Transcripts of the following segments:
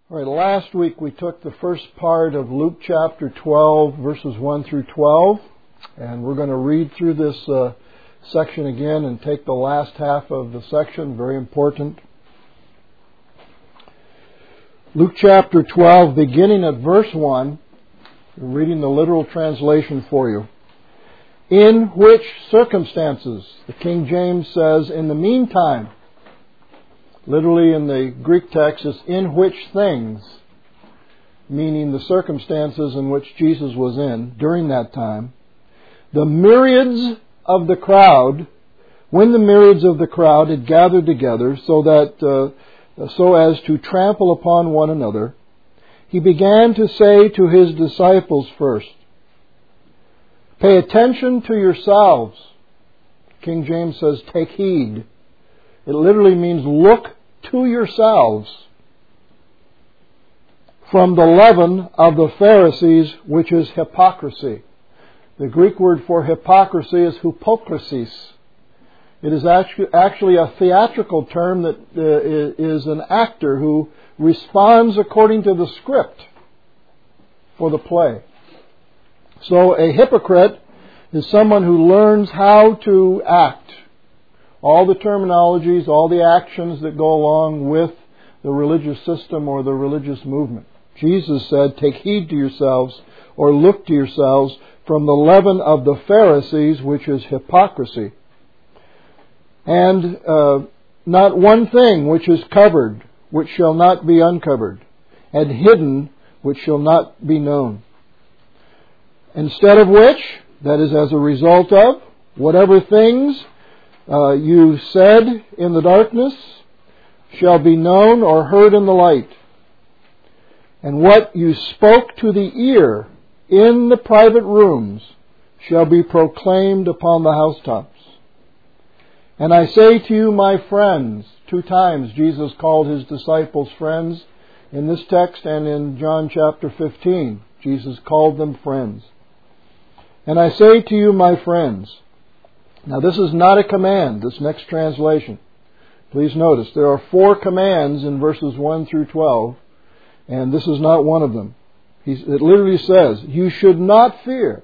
All right, last week we took the first part of Luke chapter 12, verses 1 through 12, and we're going to read through this section again and take the last half of the section, very important. Luke chapter 12, beginning at verse 1, I'm reading the literal translation for you. In which circumstances, the King James says, in the meantime. Literally in the Greek text, it's in which things, meaning the circumstances in which Jesus was in during that time. The myriads of the crowd, when the myriads of the crowd had gathered together so as to trample upon one another, he began to say to his disciples first, pay attention to yourselves. King James says, take heed. It literally means look to yourselves from the leaven of the Pharisees, which is hypocrisy. The Greek word for hypocrisy is hypocrisis. It is actually a theatrical term that is an actor who responds according to the script for the play. So a hypocrite is someone who learns how to act. All the terminologies, all the actions that go along with the religious system or the religious movement. Jesus said, take heed to yourselves or look to yourselves from the leaven of the Pharisees, which is hypocrisy. And not one thing which is covered, which shall not be uncovered, and hidden, which shall not be known. Instead of which, that is as a result of, whatever things you said in the darkness shall be known or heard in the light. And what you spoke to the ear in the private rooms shall be proclaimed upon the housetops. And I say to you, my friends, 2 times Jesus called his disciples friends. In this text and in John chapter 15, Jesus called them friends. And I say to you, my friends. Now this is not a command, this next translation. Please notice, there are 4 commands in verses 1 through 12, and this is not one of them. It literally says, you should not fear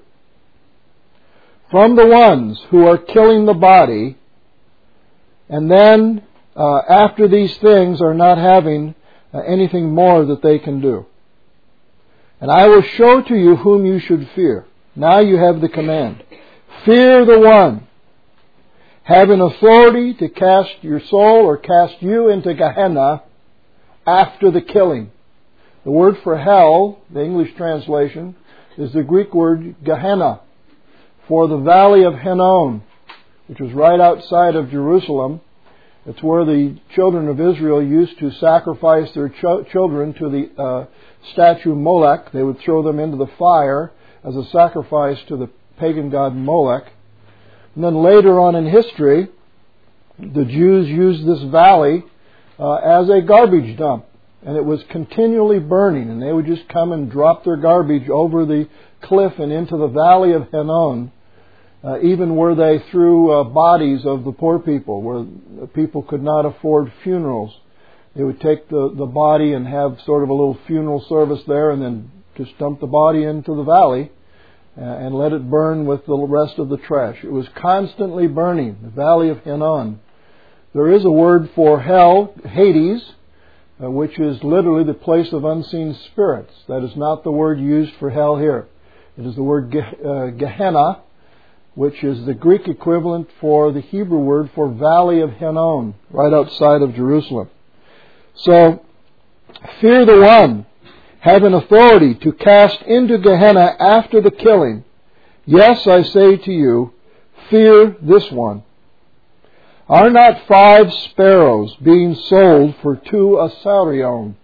from the ones who are killing the body, and then after these things are not having anything more that they can do. And I will show to you whom you should fear. Now you have the command. Fear the one having authority to cast your soul or cast you into Gehenna after the killing. The word for hell, the English translation, is the Greek word Gehenna, for the valley of Hinnom, which was right outside of Jerusalem. It's where the children of Israel used to sacrifice their children to the statue Molech. They would throw them into the fire as a sacrifice to the pagan god Molech. And then later on in history, the Jews used this valley as a garbage dump. And it was continually burning. And they would just come and drop their garbage over the cliff and into the valley of Hinnom, even where they threw bodies of the poor people, where people could not afford funerals. They would take the body and have sort of a little funeral service there and then just dump the body into the valley and let it burn with the rest of the trash. It was constantly burning, the valley of Hinnom. There is a word for hell, Hades, which is literally the place of unseen spirits. That is not the word used for hell here. It is the word Gehenna, which is the Greek equivalent for the Hebrew word for valley of Hinnom, right outside of Jerusalem. So, fear the one having authority to cast into Gehenna after the killing. Yes, I say to you, fear this one. Are not 5 sparrows being sold for 2 asarion?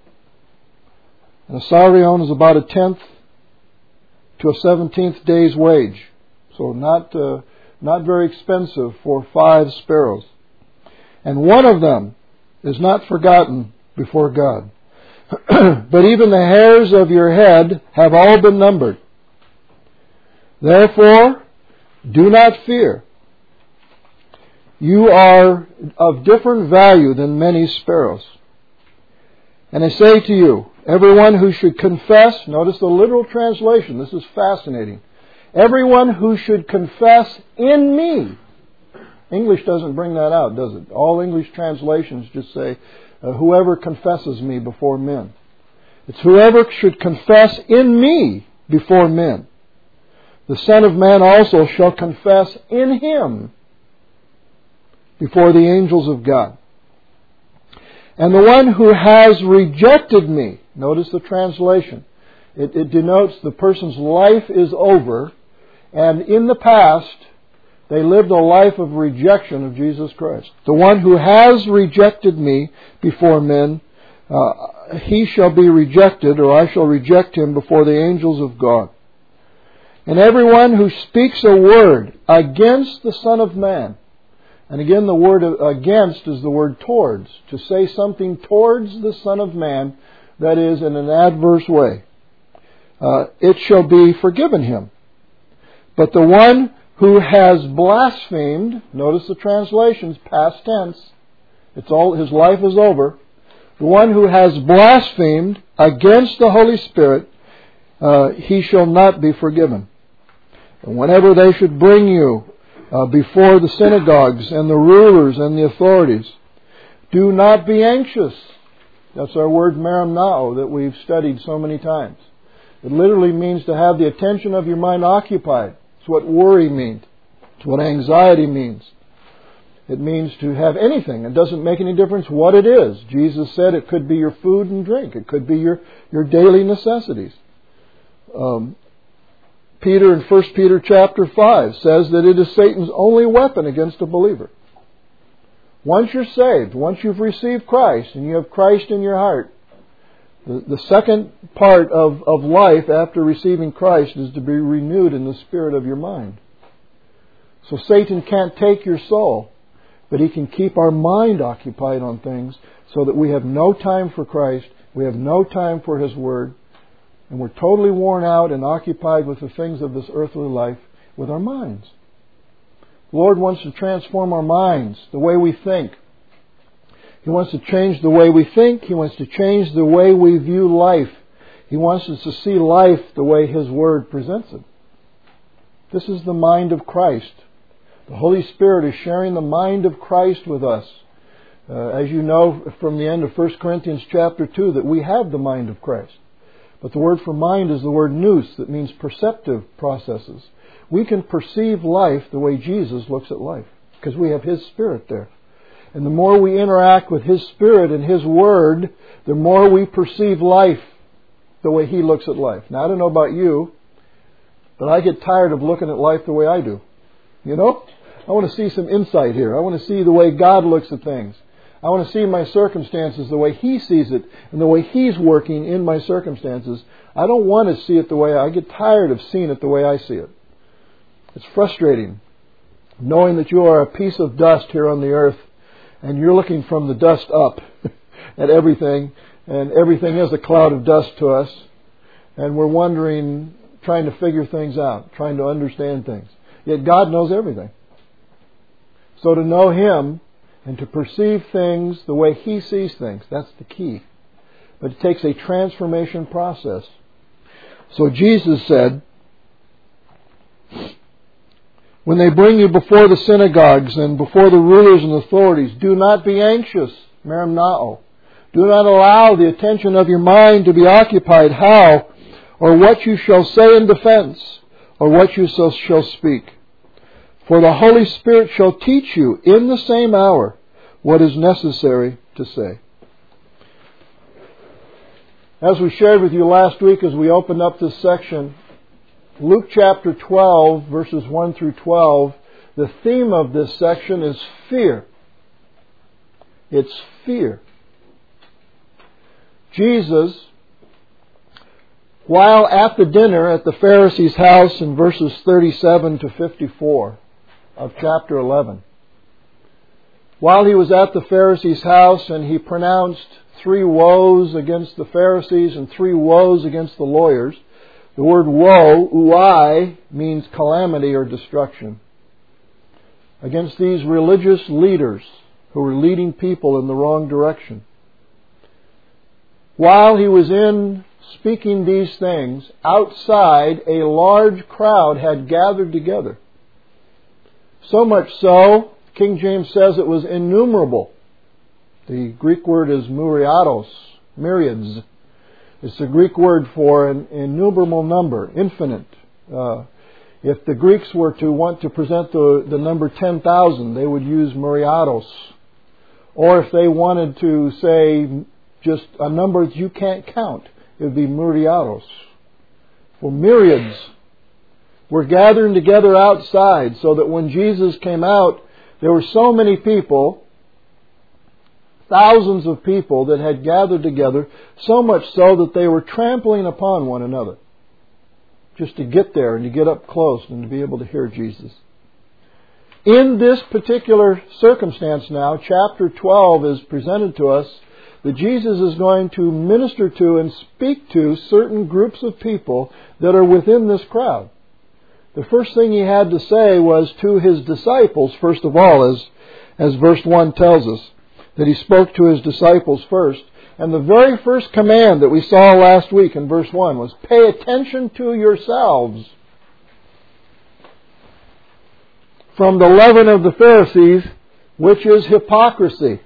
An asarion is about a 10th to a 17th day's wage. So not very expensive for 5 sparrows. And one of them is not forgotten before God. But even the hairs of your head have all been numbered. Therefore, do not fear. You are of different value than many sparrows. And I say to you, Everyone who should confess, notice the literal translation, this is fascinating. Everyone who should confess in me. English doesn't bring that out, does it? All English translations just say, whoever confesses me before men. It's whoever should confess in me before men. The Son of Man also shall confess in him before the angels of God. And the one who has rejected me, notice the translation. It denotes the person's life is over, and in the past, they lived a life of rejection of Jesus Christ. The one who has rejected me before men, he shall be rejected, or I shall reject him before the angels of God. And everyone who speaks a word against the Son of Man, and again the word against is the word towards, to say something towards the Son of Man that is in an adverse way, it shall be forgiven him. But the one who has blasphemed, notice the translations, past tense, it's all, his life is over. The one who has blasphemed against the Holy Spirit, he shall not be forgiven. And whenever they should bring you before the synagogues and the rulers and the authorities, do not be anxious. That's our word merimnao that we've studied so many times. It literally means to have the attention of your mind occupied. It's what worry means. It's what anxiety means. It means to have anything. It doesn't make any difference what it is. Jesus said it could be your food and drink. It could be your daily necessities. Peter in 1 Peter chapter 5 says that it is Satan's only weapon against a believer. Once you're saved, once you've received Christ and you have Christ in your heart, the second part of life after receiving Christ is to be renewed in the spirit of your mind. So Satan can't take your soul, but he can keep our mind occupied on things so that we have no time for Christ, we have no time for His Word, and we're totally worn out and occupied with the things of this earthly life with our minds. The Lord wants to transform our minds, the way we think. He wants to change the way we think. He wants to change the way we view life. He wants us to see life the way His Word presents it. This is the mind of Christ. The Holy Spirit is sharing the mind of Christ with us. As you know from the end of 1 Corinthians chapter 2, that we have the mind of Christ. But the word for mind is the word nous, that means perceptive processes. We can perceive life the way Jesus looks at life, because we have His Spirit there. And the more we interact with His Spirit and His Word, the more we perceive life the way He looks at life. Now, I don't know about you, but I get tired of looking at life the way I do. You know? I want to see some insight here. I want to see the way God looks at things. I want to see my circumstances the way He sees it and the way He's working in my circumstances. I don't want to see it the way I get tired of seeing it the way I see it. It's frustrating knowing that you are a piece of dust here on the earth and you're looking from the dust up at everything, and everything is a cloud of dust to us, and we're wondering, trying to figure things out, trying to understand things. Yet God knows everything. So to know Him and to perceive things the way He sees things, that's the key. But it takes a transformation process. So Jesus said, when they bring you before the synagogues and before the rulers and authorities, do not be anxious, merimnao. Do not allow the attention of your mind to be occupied how or what you shall say in defense or what you shall speak. For the Holy Spirit shall teach you in the same hour what is necessary to say. As we shared with you last week as we opened up this section, Luke chapter 12, verses 1 through 12, the theme of this section is fear. It's fear. Jesus, while at the dinner at the Pharisee's house in verses 37 to 54 of chapter 11, while He was at the Pharisee's house and He pronounced 3 woes against the Pharisees and 3 woes against the lawyers. The word woe, uai, means calamity or destruction. Against these religious leaders who were leading people in the wrong direction. while he was in speaking these things, outside a large crowd had gathered together. So much so, King James says it was innumerable. The Greek word is myriados, myriads. It's the Greek word for an innumerable number, infinite. If the Greeks were to want to present the number 10,000, they would use myriados. Or if they wanted to say just a number that you can't count, it would be myriados. For myriads were gathering together outside, so that when Jesus came out, there were so many people, thousands of people that had gathered together, so much so that they were trampling upon one another, just to get there and to get up close and to be able to hear Jesus. In this particular circumstance now, chapter 12 is presented to us that Jesus is going to minister to and speak to certain groups of people that are within this crowd. The first thing he had to say was to his disciples, first of all, as verse 1 tells us, that he spoke to his disciples first. And the very first command that we saw last week in verse 1 was, pay attention to yourselves from the leaven of the Pharisees, which is hypocrisy.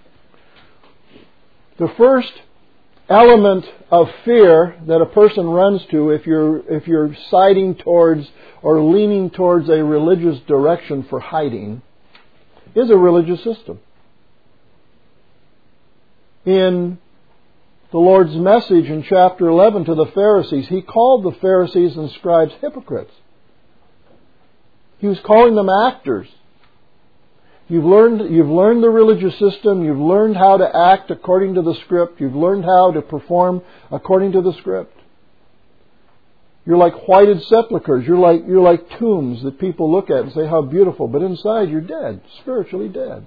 The first element of fear that a person runs to if you're siding towards or leaning towards a religious direction for hiding is a religious system. In the Lord's message in chapter 11 to the Pharisees, He called the Pharisees and scribes hypocrites. He was calling them actors. You've learned the religious system. You've learned how to act according to the script. You've learned how to perform according to the script. You're like whited sepulchres. You're like tombs that people look at and say, how beautiful. But inside you're dead, spiritually dead.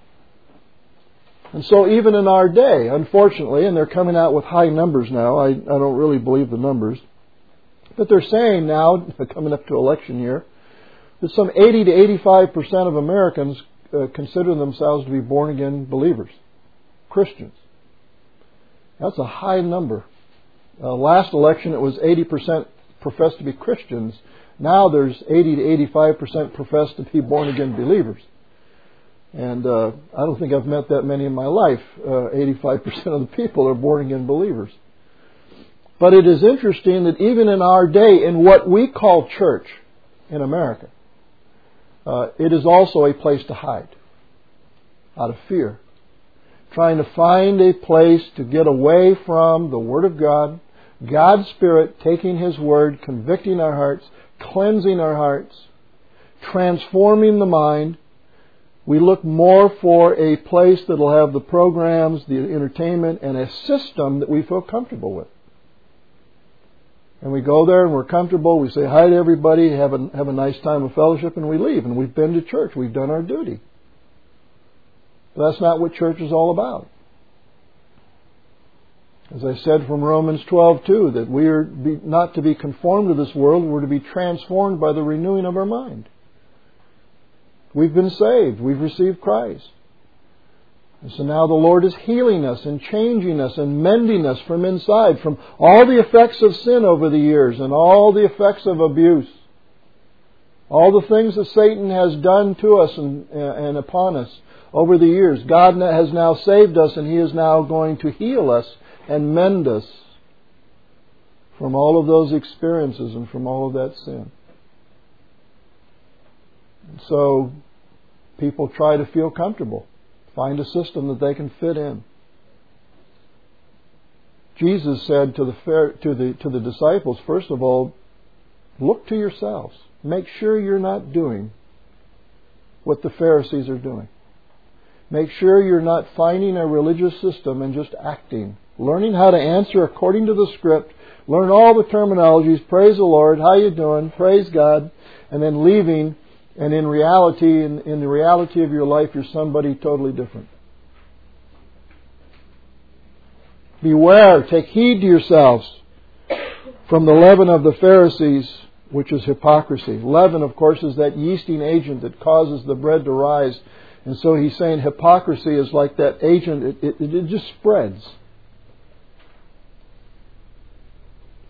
And so even in our day, unfortunately, and they're coming out with high numbers now. I don't really believe the numbers. But they're saying now, coming up to election year, that some 80 to 85% of Americans consider themselves to be born-again believers, Christians. That's a high number. Last election it was 80% professed to be Christians. Now there's 80 to 85% professed to be born-again believers. And I don't think I've met that many in my life. 85% of the people are born-again believers. But it is interesting that even in our day, in what we call church in America, it is also a place to hide out of fear. Trying to find a place to get away from the Word of God, God's Spirit taking His Word, convicting our hearts, cleansing our hearts, transforming the mind. We look more for a place that will have the programs, the entertainment, and a system that we feel comfortable with. And we go there and we're comfortable. We say hi to everybody, have a nice time of fellowship, and we leave. And we've been to church. We've done our duty. But that's not what church is all about. As I said from Romans 12:2, that we are not to be conformed to this world. We're to be transformed by the renewing of our mind. We've been saved. We've received Christ. And so now the Lord is healing us and changing us and mending us from inside, from all the effects of sin over the years and all the effects of abuse. All the things that Satan has done to us and upon us over the years. God has now saved us, and He is now going to heal us and mend us from all of those experiences and from all of that sin. And so people try to feel comfortable. Find a system that they can fit in. Jesus said to the disciples, first of all, look to yourselves. Make sure you're not doing what the Pharisees are doing. Make sure you're not finding a religious system and just acting. Learning how to answer according to the script. Learn all the terminologies. Praise the Lord. How you doing? Praise God. And then leaving. And in reality, in the reality of your life, you're somebody totally different. Beware, take heed to yourselves from the leaven of the Pharisees, which is hypocrisy. Leaven, of course, is that yeasting agent that causes the bread to rise. And so he's saying hypocrisy is like that agent. It just spreads.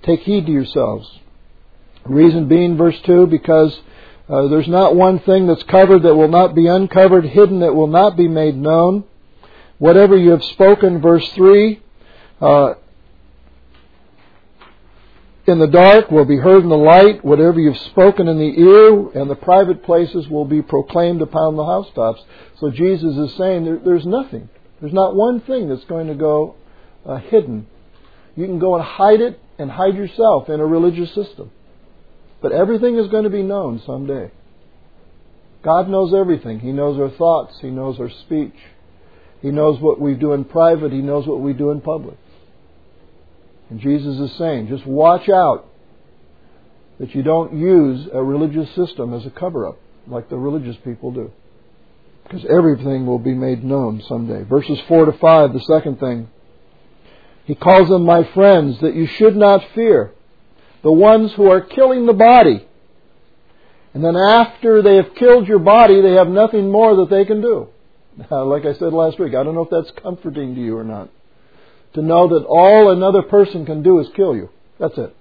take heed to yourselves. Reason being, verse 2, because there's not one thing that's covered that will not be uncovered, hidden that will not be made known. Whatever you have spoken, verse 3, in the dark will be heard in the light. Whatever you've spoken in the ear and the private places will be proclaimed upon the housetops. So Jesus is saying there's nothing. There's not one thing that's going to go hidden. You can go and hide it and hide yourself in a religious system. But everything is going to be known someday. God knows everything. He knows our thoughts. He knows our speech. He knows what we do in private. He knows what we do in public. And Jesus is saying, just watch out that you don't use a religious system as a cover-up like the religious people do. Because everything will be made known someday. Verses 4 to 5, the second thing. He calls them my friends, that you should not fear the ones who are killing the body. And then after they have killed your body, they have nothing more that they can do. Like I said last week, I don't know if that's comforting to you or not. To know that all another person can do is kill you. That's it.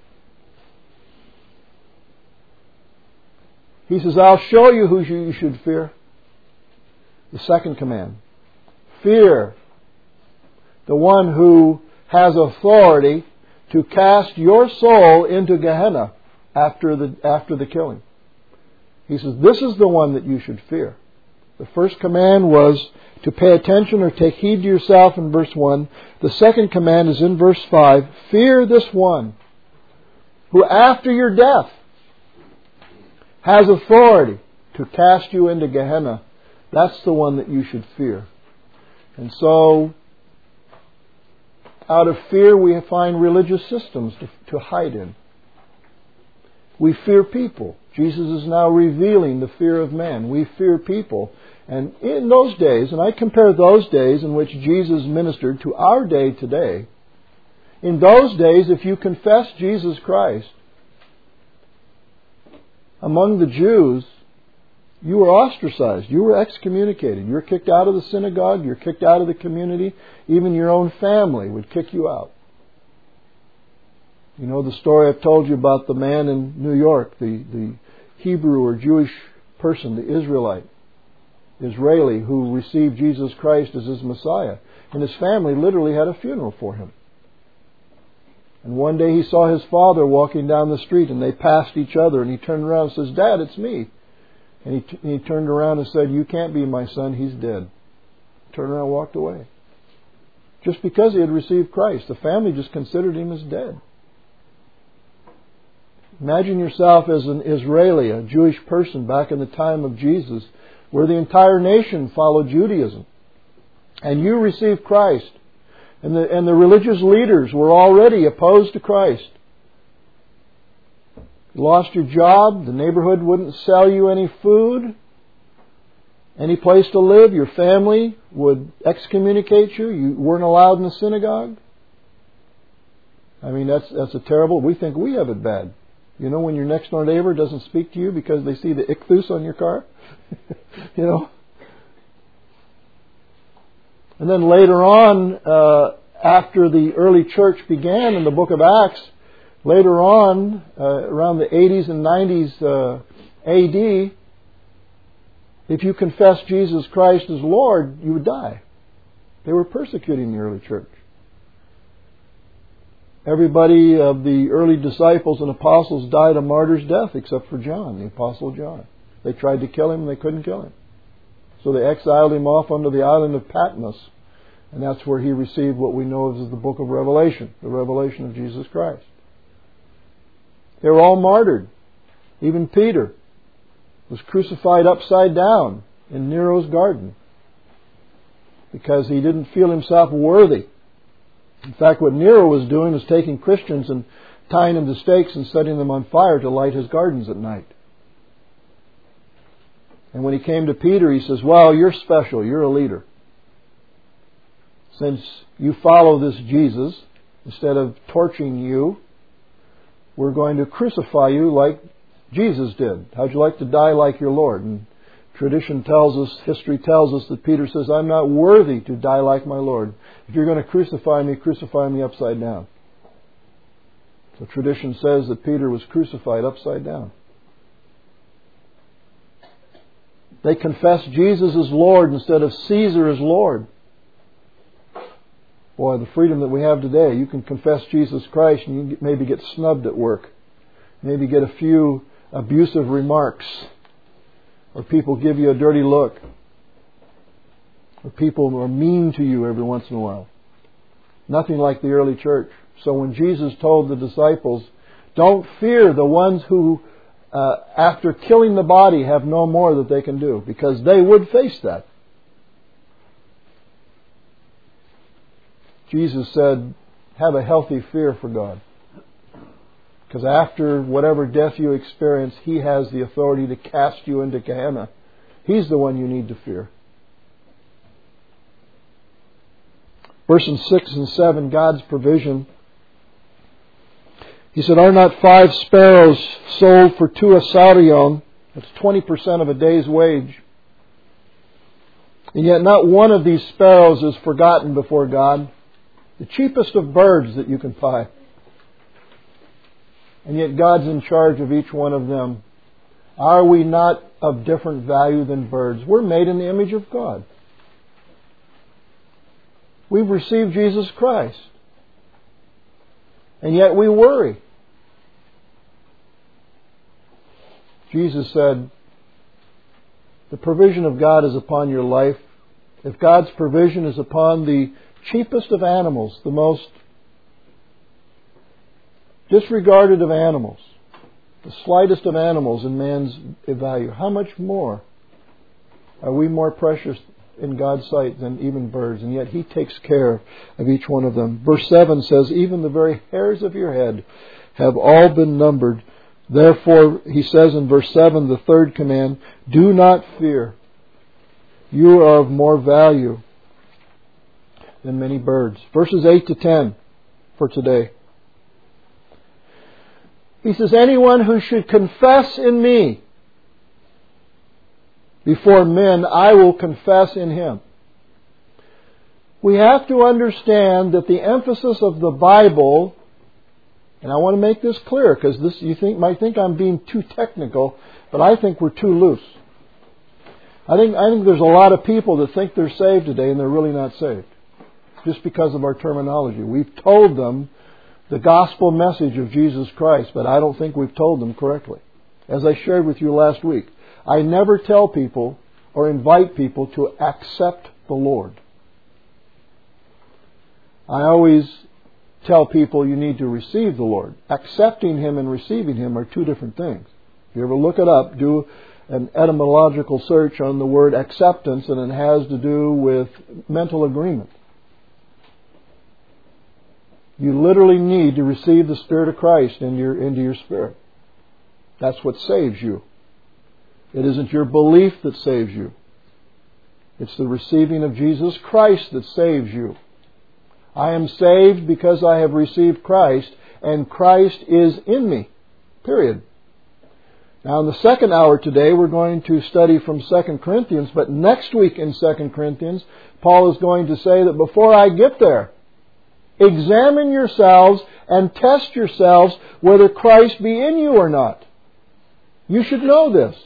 He says, I'll show you who you should fear. The second command. Fear the one who has authority to cast your soul into Gehenna after the killing. He says, this is the one that you should fear. The first command was to pay attention or take heed to yourself in verse 1. The second command is in verse 5. Fear this one who after your death has authority to cast you into Gehenna. That's the one that you should fear. And so, out of fear we find religious systems to hide in. We fear people. Jesus is now revealing the fear of man. We fear people. And in those days, and I compare those days in which Jesus ministered to our day today, in those days, if you confess Jesus Christ, among the Jews, you were ostracized. You were excommunicated. You were kicked out of the synagogue. You're kicked out of the community. Even your own family would kick you out. You know the story I've told you about the man in New York, the Hebrew or Jewish person, the Israeli, who received Jesus Christ as his Messiah. And his family literally had a funeral for him. And one day he saw his father walking down the street, and they passed each other, and he turned around and says, Dad, it's me. And he turned around and said, you can't be my son, he's dead. Turned around and walked away. Just because he had received Christ. The family just considered him as dead. Imagine yourself as an Israeli, a Jewish person back in the time of Jesus, where the entire nation followed Judaism. And you received Christ. And the religious leaders were already opposed to Christ. You lost your job. The neighborhood wouldn't sell you any food, any place to live. Your family would excommunicate you. You weren't allowed in the synagogue. I mean, that's a terrible... We think we have it bad. You know, when your next door neighbor doesn't speak to you because they see the ichthus on your car? You know? And then later on, after the early church began in the book of Acts, later on, around the 80s and 90s AD, if you confessed Jesus Christ as Lord, you would die. They were persecuting the early church. Everybody of the early disciples and apostles died a martyr's death except for John, the Apostle John. They tried to kill him and they couldn't kill him. So they exiled him off onto the island of Patmos. And that's where he received what we know as the book of Revelation, the revelation of Jesus Christ. They were all martyred. Even Peter was crucified upside down in Nero's garden because he didn't feel himself worthy. In fact, what Nero was doing was taking Christians and tying them to stakes and setting them on fire to light his gardens at night. And when he came to Peter, he says, well, you're special. You're a leader. Since you follow this Jesus, instead of torching you, we're going to crucify you like Jesus did. How'd you like to die like your Lord? And tradition tells us, history tells us that Peter says, I'm not worthy to die like my Lord. If you're going to crucify me upside down. The tradition says that Peter was crucified upside down. They confessed Jesus as Lord instead of Caesar as Lord. Boy, the freedom that we have today, you can confess Jesus Christ and you maybe get snubbed at work. Maybe get a few abusive remarks. Or people give you a dirty look. Or people are mean to you every once in a while. Nothing like the early church. So when Jesus told the disciples, don't fear the ones who, after killing the body, have no more that they can do. Because they would face that. Jesus said, have a healthy fear for God. Because after whatever death you experience, He has the authority to cast you into Gehenna. He's the one you need to fear. Verses 6 and 7, God's provision. He said, are not 5 sparrows sold for 2 asarion? That's 20% of a day's wage. And yet not one of these sparrows is forgotten before God. The cheapest of birds that you can buy. And yet God's in charge of each one of them. Are we not of different value than birds? We're made in the image of God. We've received Jesus Christ. And yet we worry. Jesus said, the provision of God is upon your life. If God's provision is upon the cheapest of animals, the most disregarded of animals, the slightest of animals in man's value, how much more are we more precious in God's sight than even birds? And yet He takes care of each one of them. Verse 7 says, even the very hairs of your head have all been numbered. Therefore, He says in verse 7, the third command, do not fear. You are of more value than many birds. Verses 8 to 10 for today. He says, anyone who should confess in me before men, I will confess in him. We have to understand that the emphasis of the Bible, and I want to make this clear because this might think I'm being too technical, but I think we're too loose. I think there's a lot of people that think they're saved today and they're really not saved. Just because of our terminology. We've told them the gospel message of Jesus Christ, but I don't think we've told them correctly. As I shared with you last week, I never tell people or invite people to accept the Lord. I always tell people you need to receive the Lord. Accepting Him and receiving Him are two different things. If you ever look it up, do an etymological search on the word acceptance, and it has to do with mental agreement. You literally need to receive the Spirit of Christ into your spirit. That's what saves you. It isn't your belief that saves you. It's the receiving of Jesus Christ that saves you. I am saved because I have received Christ, and Christ is in me. Period. Now in the second hour today, we're going to study from 2 Corinthians, but next week in 2 Corinthians, Paul is going to say that before I get there, examine yourselves and test yourselves whether Christ be in you or not. You should know this.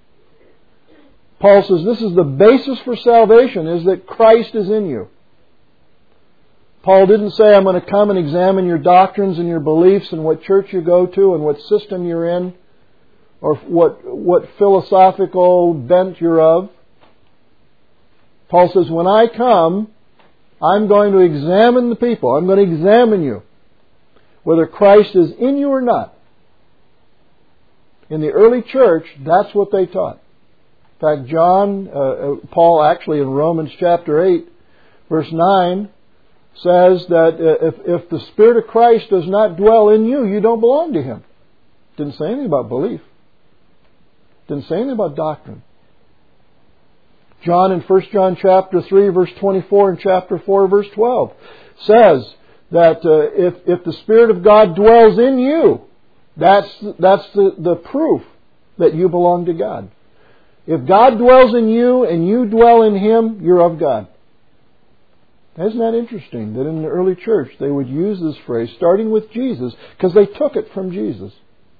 Paul says this is the basis for salvation, is that Christ is in you. Paul didn't say, I'm going to come and examine your doctrines and your beliefs and what church you go to and what system you're in or what philosophical bent you're of. Paul says, when I come, I'm going to examine the people. I'm going to examine you, whether Christ is in you or not. In the early church, that's what they taught. In fact, Paul actually in Romans chapter 8, verse 9, says that if the Spirit of Christ does not dwell in you, you don't belong to Him. Didn't say anything about belief. Didn't say anything about doctrine. John in 1 John chapter 3 verse 24 and chapter 4 verse 12 says that if the Spirit of God dwells in you, that's the proof that you belong to God. If God dwells in you and you dwell in Him, you're of God. Isn't that interesting that in the early church they would use this phrase, starting with Jesus, because they took it from Jesus.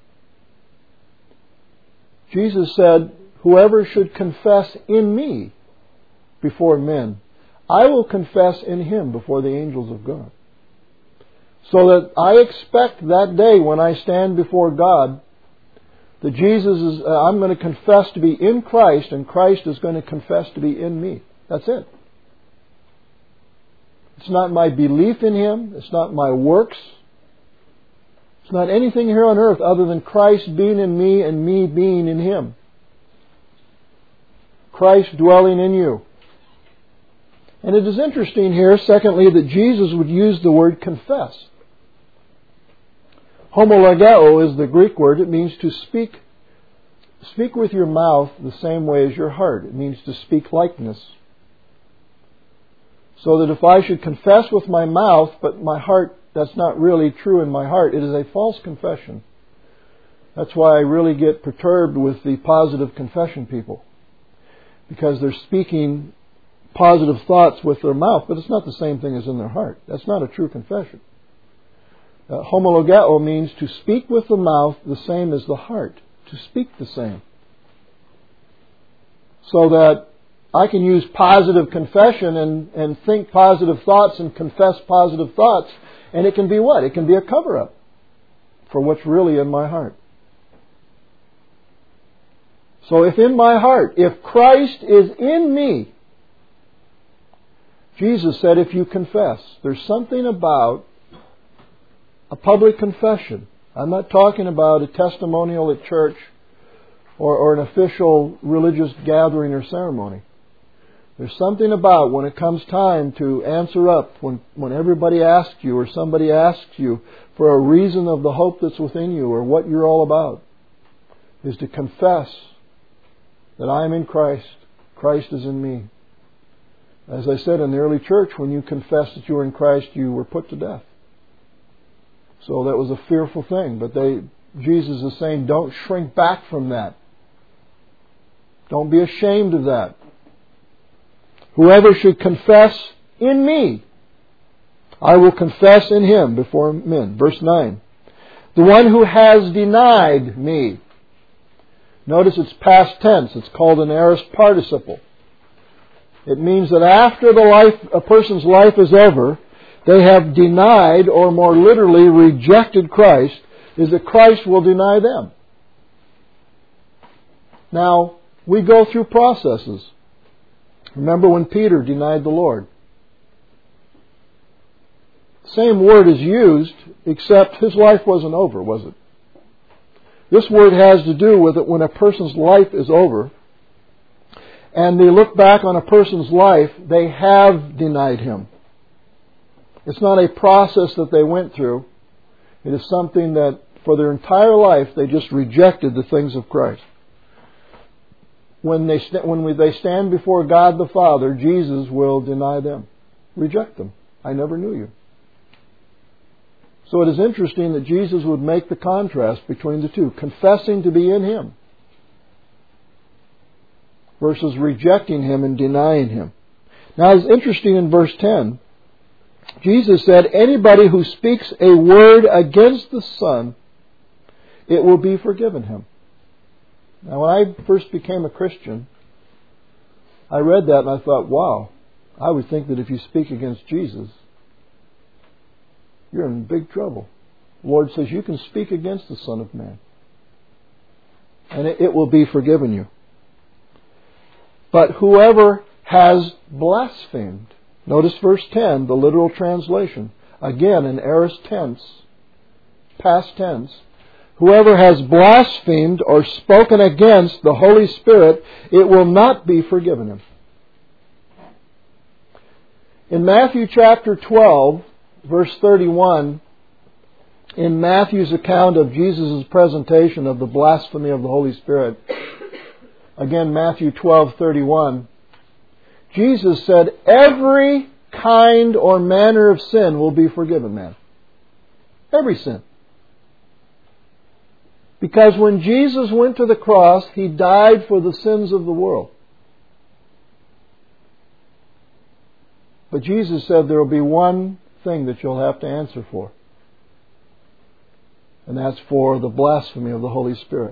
Jesus said, whoever should confess in me before men, I will confess in him before the angels of God. So that I expect that day when I stand before God, that I'm going to confess to be in Christ, and Christ is going to confess to be in me. That's it. It's not my belief in Him. It's not my works. It's not anything here on earth other than Christ being in me and me being in Him. Christ dwelling in you. And it is interesting here, secondly, that Jesus would use the word confess. Homologeo is the Greek word. It means to speak. Speak with your mouth the same way as your heart. It means to speak likeness. So that if I should confess with my mouth, but my heart, that's not really true in my heart, it is a false confession. That's why I really get perturbed with the positive confession people. Because they're speaking positive thoughts with their mouth, but it's not the same thing as in their heart. That's not a true confession. Homologeo means to speak with the mouth the same as the heart. To speak the same. So that I can use positive confession and think positive thoughts and confess positive thoughts, and it can be what? It can be a cover-up for what's really in my heart. So if in my heart, if Christ is in me, Jesus said if you confess, there's something about a public confession. I'm not talking about a testimonial at church or an official religious gathering or ceremony. There's something about when it comes time to answer up, when everybody asks you or somebody asks you for a reason of the hope that's within you or what you're all about, is to confess that I am in Christ, Christ is in me. As I said in the early church, when you confessed that you were in Christ, you were put to death. So that was a fearful thing. But Jesus is saying, don't shrink back from that. Don't be ashamed of that. Whoever should confess in me, I will confess in him before men. Verse 9. The one who has denied me. Notice it's past tense. It's called an aorist participle. It means that after a person's life is over, they have denied, or more literally rejected Christ, is that Christ will deny them. Now, we go through processes. Remember when Peter denied the Lord? Same word is used, except his life wasn't over, was it? This word has to do with it when a person's life is over, and they look back on a person's life, they have denied Him. It's not a process that they went through. It is something that for their entire life they just rejected the things of Christ. When they stand before God the Father, Jesus will deny them. Reject them. I never knew you. So it is interesting that Jesus would make the contrast between the two, confessing to be in Him versus rejecting Him and denying Him. Now it's interesting in verse 10, Jesus said, anybody who speaks a word against the Son, it will be forgiven him. Now when I first became a Christian, I read that and I thought, wow, I would think that if you speak against Jesus, you're in big trouble. The Lord says you can speak against the Son of Man, and it will be forgiven you. But whoever has blasphemed, notice verse 10, the literal translation, again in aorist tense, past tense, whoever has blasphemed or spoken against the Holy Spirit, it will not be forgiven him. In Matthew chapter 12, verse 31, in Matthew's account of Jesus' presentation of the blasphemy of the Holy Spirit, again Matthew 12:31, Jesus said, every kind or manner of sin will be forgiven man. Every sin. Because when Jesus went to the cross, He died for the sins of the world. But Jesus said there will be one thing that you'll have to answer for. And that's for the blasphemy of the Holy Spirit.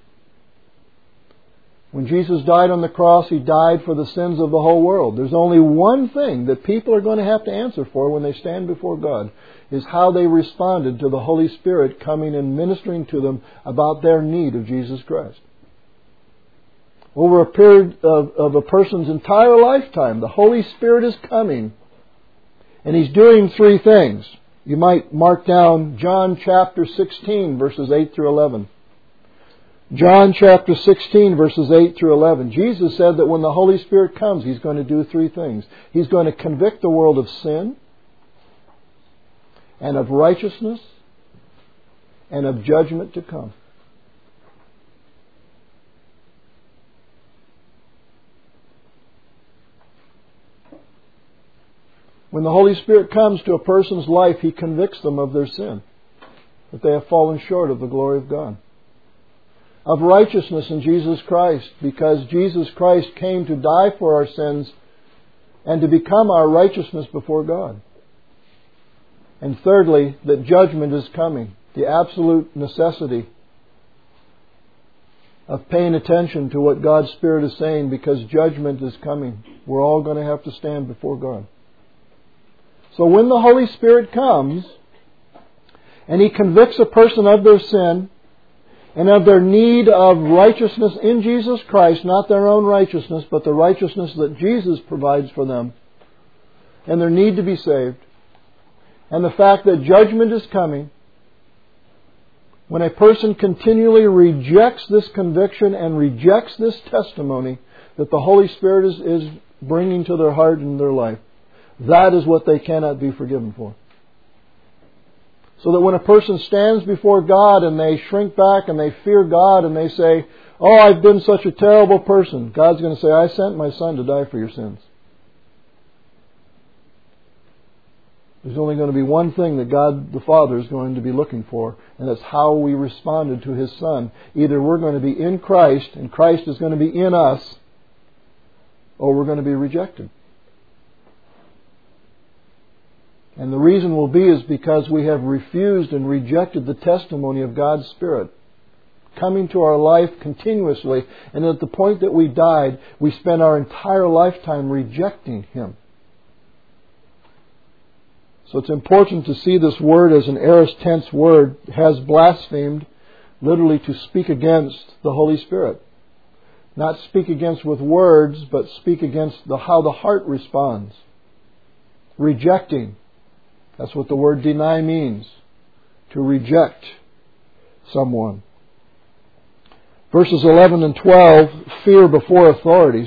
When Jesus died on the cross, He died for the sins of the whole world. There's only one thing that people are going to have to answer for when they stand before God, is how they responded to the Holy Spirit coming and ministering to them about their need of Jesus Christ. Over a period of a person's entire lifetime, the Holy Spirit is coming, and He's doing three things. You might mark down John chapter 16, verses 8 through 11. John chapter 16, verses 8 through 11. Jesus said that when the Holy Spirit comes, He's going to do three things. He's going to convict the world of sin, and of righteousness, and of judgment to come. When the Holy Spirit comes to a person's life, He convicts them of their sin, that they have fallen short of the glory of God. Of righteousness in Jesus Christ, because Jesus Christ came to die for our sins and to become our righteousness before God. And thirdly, that judgment is coming. The absolute necessity of paying attention to what God's Spirit is saying, because judgment is coming. We're all going to have to stand before God. So when the Holy Spirit comes and He convicts a person of their sin and of their need of righteousness in Jesus Christ, not their own righteousness, but the righteousness that Jesus provides for them, and their need to be saved, and the fact that judgment is coming, when a person continually rejects this conviction and rejects this testimony that the Holy Spirit is bringing to their heart and their life, that is what they cannot be forgiven for. So that when a person stands before God and they shrink back and they fear God and they say, "Oh, I've been such a terrible person," God's going to say, "I sent my Son to die for your sins." There's only going to be one thing that God the Father is going to be looking for, and that's how we responded to His Son. Either we're going to be in Christ, and Christ is going to be in us, or we're going to be rejected. And the reason will be is because we have refused and rejected the testimony of God's Spirit coming to our life continuously. And at the point that we died, we spent our entire lifetime rejecting Him. So it's important to see this word as an aorist tense word, has blasphemed, literally to speak against the Holy Spirit. Not speak against with words, but speak against how the heart responds. Rejecting. That's what the word deny means. To reject someone. Verses 11 and 12, fear before authorities.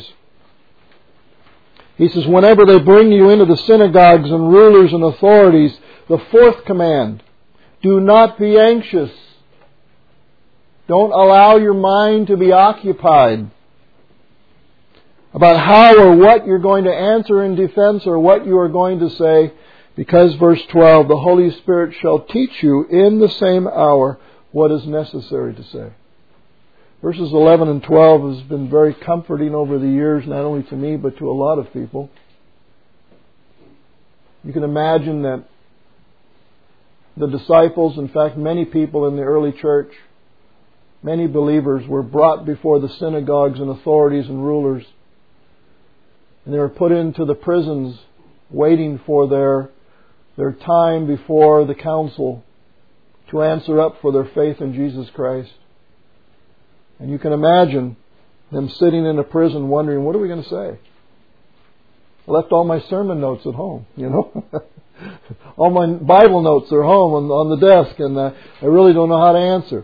He says, whenever they bring you into the synagogues and rulers and authorities, the fourth command, do not be anxious. Don't allow your mind to be occupied about how or what you're going to answer in defense or what you are going to say. Because, verse 12, the Holy Spirit shall teach you in the same hour what is necessary to say. Verses 11 and 12 has been very comforting over the years, not only to me, but to a lot of people. You can imagine that the disciples, in fact, many people in the early church, many believers were brought before the synagogues and authorities and rulers. And they were put into the prisons waiting for their time before the council to answer up for their faith in Jesus Christ. And you can imagine them sitting in a prison wondering, what are we going to say? I left all my sermon notes at home, all my Bible notes are home on the desk, and I really don't know how to answer.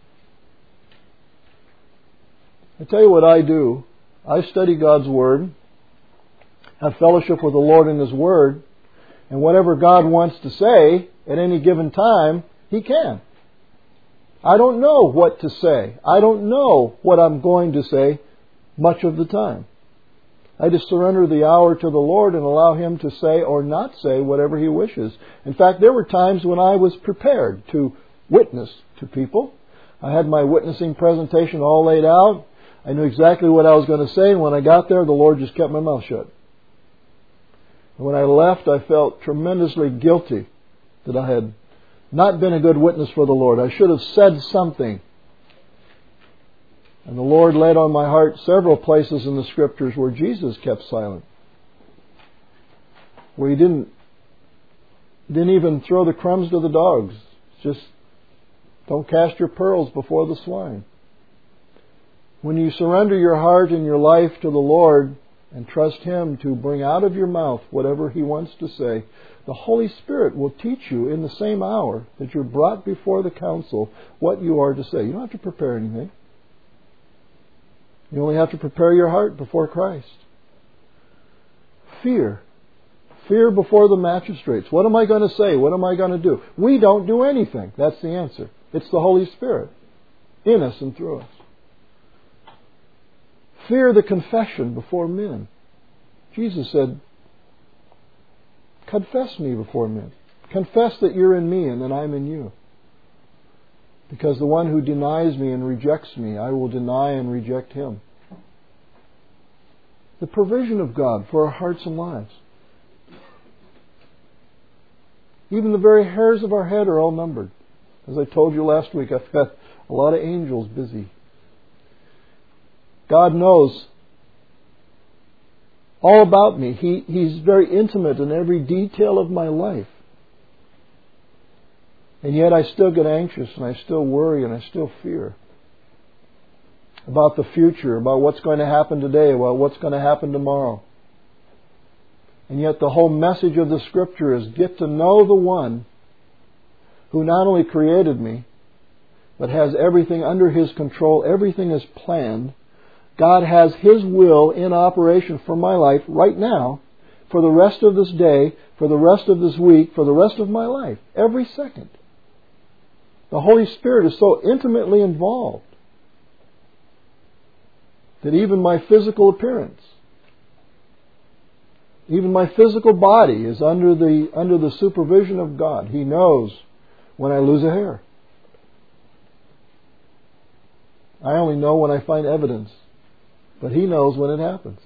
I tell you what I do. I study God's Word, have fellowship with the Lord in His Word, and whatever God wants to say at any given time, He can. I don't know what to say. I don't know what I'm going to say much of the time. I just surrender the hour to the Lord and allow Him to say or not say whatever He wishes. In fact, there were times when I was prepared to witness to people. I had my witnessing presentation all laid out. I knew exactly what I was going to say, and when I got there, the Lord just kept my mouth shut. When I left, I felt tremendously guilty that I had not been a good witness for the Lord. I should have said something. And the Lord laid on my heart several places in the Scriptures where Jesus kept silent. Where He didn't even throw the crumbs to the dogs. Just don't cast your pearls before the swine. When you surrender your heart and your life to the Lord and trust Him to bring out of your mouth whatever He wants to say, the Holy Spirit will teach you in the same hour that you're brought before the council what you are to say. You don't have to prepare anything. You only have to prepare your heart before Christ. Fear. Fear before the magistrates. What am I going to say? What am I going to do? We don't do anything. That's the answer. It's the Holy Spirit in us and through us. Fear the confession before men. Jesus said, confess me before men. Confess that you're in me and that I'm in you. Because the one who denies me and rejects me, I will deny and reject him. The provision of God for our hearts and lives. Even the very hairs of our head are all numbered. As I told you last week, I've got a lot of angels busy. God knows all about me. He's very intimate in every detail of my life. And yet I still get anxious and I still worry and I still fear about the future, about what's going to happen today, about what's going to happen tomorrow. And yet the whole message of the Scripture is get to know the one who not only created me, but has everything under His control. Everything is planned. God has His will in operation for my life right now, for the rest of this day, for the rest of this week, for the rest of my life, every second. The Holy Spirit is so intimately involved that even my physical appearance, even my physical body is under the supervision of God. He knows when I lose a hair. I only know when I find evidence, but He knows when it happens.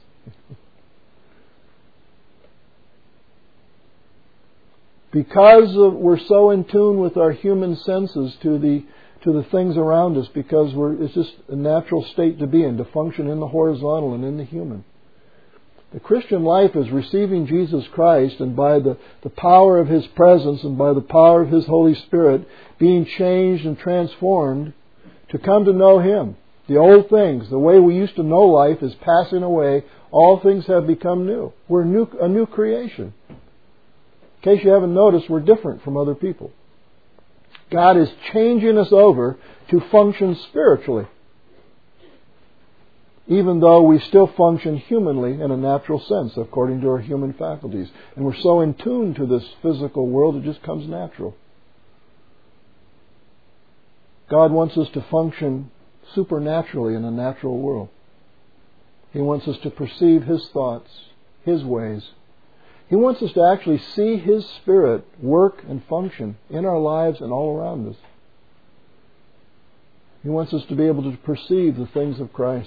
Because we're so in tune with our human senses to the things around us, because it's just a natural state to be in, to function in the horizontal and in the human. The Christian life is receiving Jesus Christ, and by the power of His presence and by the power of His Holy Spirit, being changed and transformed to come to know Him. The old things, the way we used to know life, is passing away. All things have become new. We're a new creation. In case you haven't noticed, we're different from other people. God is changing us over to function spiritually, even though we still function humanly in a natural sense, according to our human faculties. And we're so in tune to this physical world, it just comes natural. God wants us to function supernaturally in a natural world. He wants us to perceive His thoughts, His ways. He wants us to actually see His Spirit work and function in our lives and all around us. He wants us to be able to perceive the things of Christ.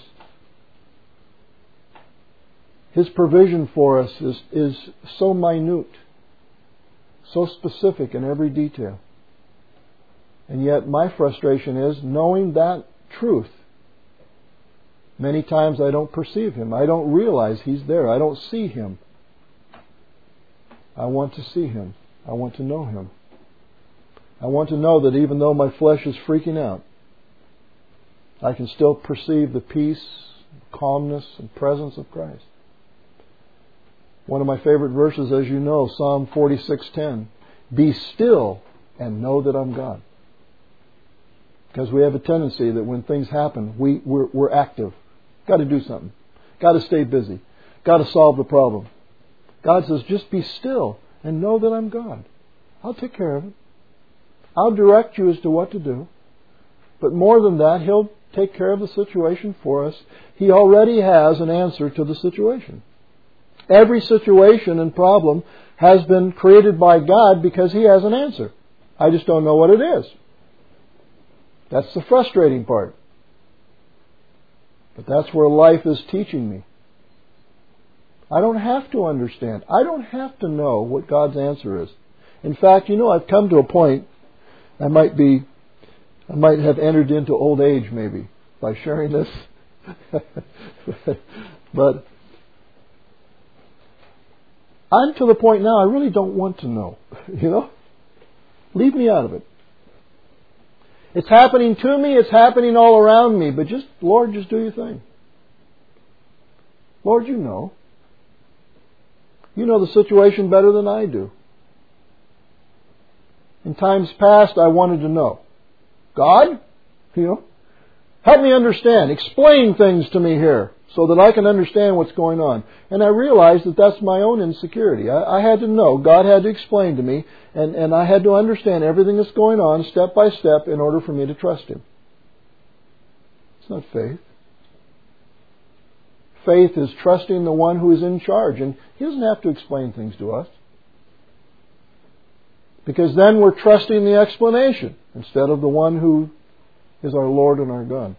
His provision for us is so minute, so specific in every detail. And yet my frustration is knowing that truth. Many times I don't perceive Him. I don't realize He's there. I don't see Him. I want to see Him. I want to know Him. I want to know that even though my flesh is freaking out, I can still perceive the peace, calmness, and presence of Christ. One of my favorite verses, as you know, Psalm 46:10. Be still and know that I'm God. Because we have a tendency that when things happen, we're active. Got to do something. Got to stay busy. Got to solve the problem. God says, just be still and know that I'm God. I'll take care of it. I'll direct you as to what to do. But more than that, He'll take care of the situation for us. He already has an answer to the situation. Every situation and problem has been created by God because He has an answer. I just don't know what it is. That's the frustrating part. But that's where life is teaching me. I don't have to understand. I don't have to know what God's answer is. In fact, I've come to a point, I might have entered into old age maybe by sharing this. But I'm to the point now I really don't want to know. Leave me out of it. It's happening to me, it's happening all around me, but Lord, just do your thing. Lord, you know. You know the situation better than I do. In times past, I wanted to know. God, help me understand. Explain things to me here so that I can understand what's going on. And I realized that that's my own insecurity. I had to know. God had to explain to me. And I had to understand everything that's going on step by step in order for me to trust Him. It's not faith. Faith is trusting the one who is in charge. And He doesn't have to explain things to us. Because then we're trusting the explanation instead of the one who is our Lord and our God.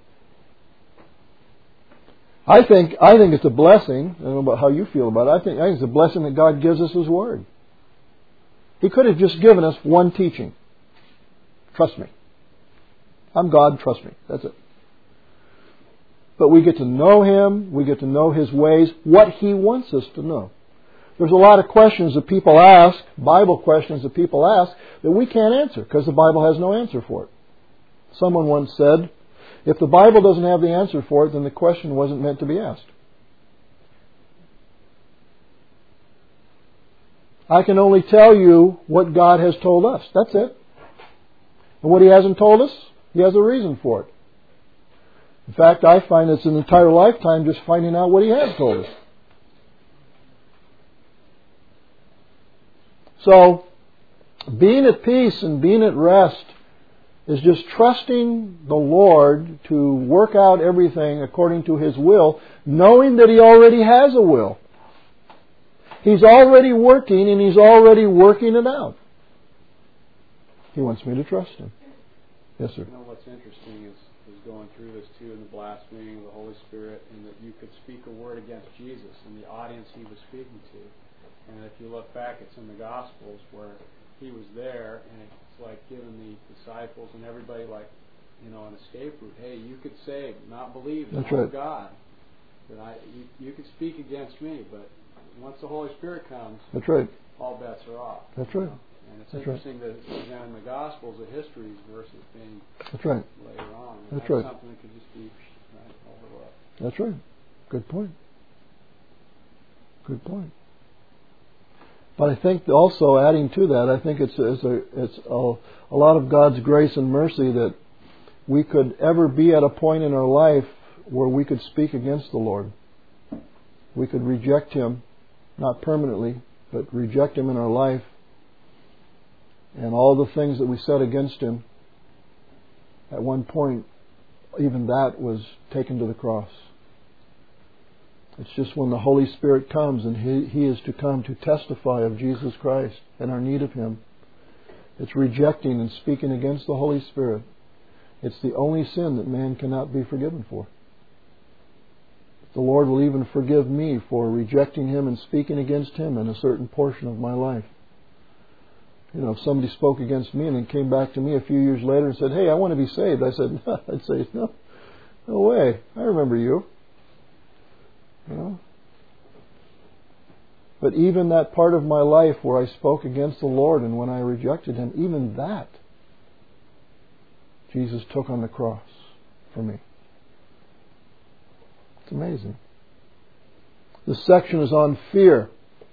I think it's a blessing. I don't know about how you feel about it. I think it's a blessing that God gives us His Word. He could have just given us one teaching. Trust me. I'm God, trust me. That's it. But we get to know Him. We get to know His ways, what He wants us to know. There's a lot of questions that people ask, Bible questions that people ask, that we can't answer because the Bible has no answer for it. Someone once said, if the Bible doesn't have the answer for it, then the question wasn't meant to be asked. I can only tell you what God has told us. That's it. And what He hasn't told us, He has a reason for it. In fact, I find it's an entire lifetime just finding out what He has told us. So, being at peace and being at rest is just trusting the Lord to work out everything according to His will, knowing that He already has a will. He's already working and He's already working it out. He wants me to trust Him. Yes, sir. What's interesting is going through this too in the blaspheming of the Holy Spirit, and that you could speak a word against Jesus and the audience He was speaking to. And if you look back, it's in the Gospels where He was there, and it's like giving the disciples and everybody an escape route. Hey, you could say, not believe in God. That you could speak against me, but once the Holy Spirit comes, that's right. All bets are off. That's right. And it's interesting that again in the Gospels, the histories versus being that's right. later on. And that's something that could just be overlooked. That's right. Good point. Good point. But I think also adding to that, I think it's a lot of God's grace and mercy that we could ever be at a point in our life where we could speak against the Lord. We could reject Him, not permanently, but reject Him in our life. And all the things that we said against Him, at one point, even that was taken to the cross. It's just when the Holy Spirit comes and He is to come to testify of Jesus Christ and our need of Him. It's rejecting and speaking against the Holy Spirit. It's the only sin that man cannot be forgiven for. The Lord will even forgive me for rejecting Him and speaking against Him in a certain portion of my life. If somebody spoke against me and then came back to me a few years later and said, hey, I want to be saved. I said, no. I'd say, no way. I remember you. But even that part of my life where I spoke against the Lord and when I rejected Him, even that, Jesus took on the cross for me. It's amazing. This section is on fear.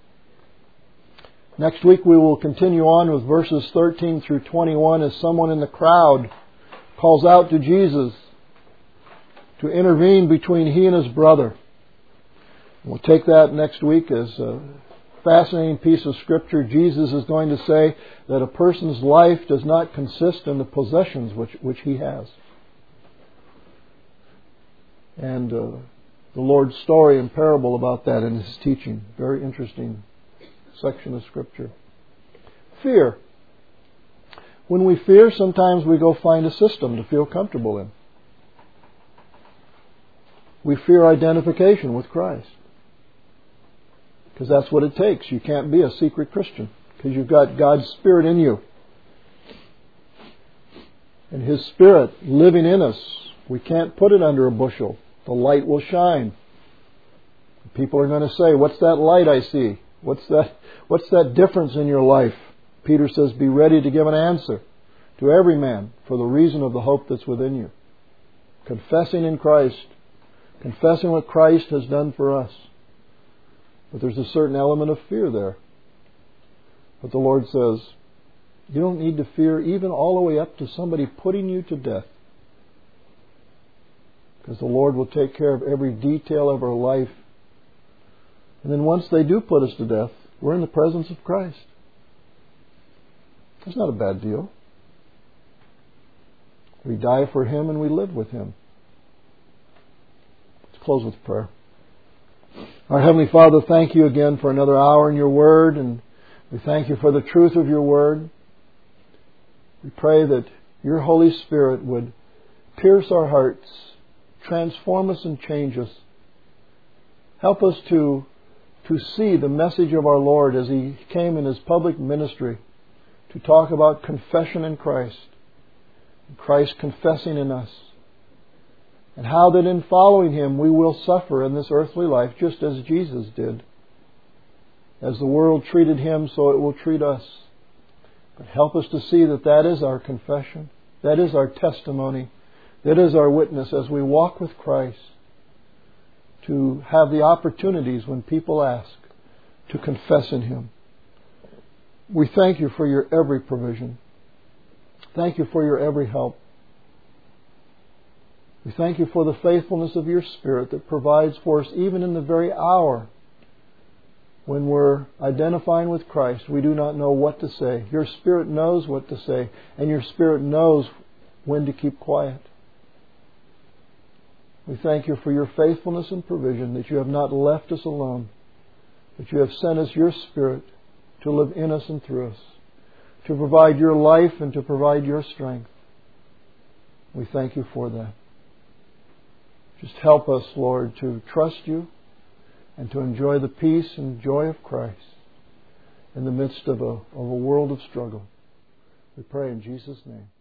Next week we will continue on with verses 13 through 21 as someone in the crowd calls out to Jesus to intervene between he and his brother. We'll take that next week as a fascinating piece of Scripture. Jesus is going to say that a person's life does not consist in the possessions which he has. And the Lord's story and parable about that in His teaching. Very interesting section of Scripture. Fear. When we fear, sometimes we go find a system to feel comfortable in. We fear identification with Christ. Because that's what it takes. You can't be a secret Christian because you've got God's Spirit in you. And His Spirit living in us. We can't put it under a bushel. The light will shine. People are going to say, what's that light I see? What's that difference in your life? Peter says, be ready to give an answer to every man for the reason of the hope that's within you. Confessing in Christ. Confessing what Christ has done for us. But there's a certain element of fear there. But the Lord says, you don't need to fear even all the way up to somebody putting you to death. Because the Lord will take care of every detail of our life. And then once they do put us to death, we're in the presence of Christ. That's not a bad deal. We die for Him and we live with Him. Let's close with prayer. Our Heavenly Father, thank You again for another hour in Your Word, and we thank You for the truth of Your Word. We pray that Your Holy Spirit would pierce our hearts, transform us and change us. Help us to see the message of our Lord as He came in His public ministry to talk about confession in Christ, and Christ confessing in us, and how that in following Him we will suffer in this earthly life just as Jesus did. As the world treated Him, so it will treat us. But help us to see that that is our confession, that is our testimony, that is our witness as we walk with Christ, to have the opportunities when people ask to confess in Him. We thank You for Your every provision. Thank You for Your every help. We thank You for the faithfulness of Your Spirit that provides for us even in the very hour when we're identifying with Christ. We do not know what to say. Your Spirit knows what to say, and Your Spirit knows when to keep quiet. We thank You for Your faithfulness and provision, that You have not left us alone, that You have sent us Your Spirit to live in us and through us, to provide Your life and to provide Your strength. We thank You for that. Just help us, Lord, to trust You and to enjoy the peace and joy of Christ in the midst of a world of struggle. We pray in Jesus' name.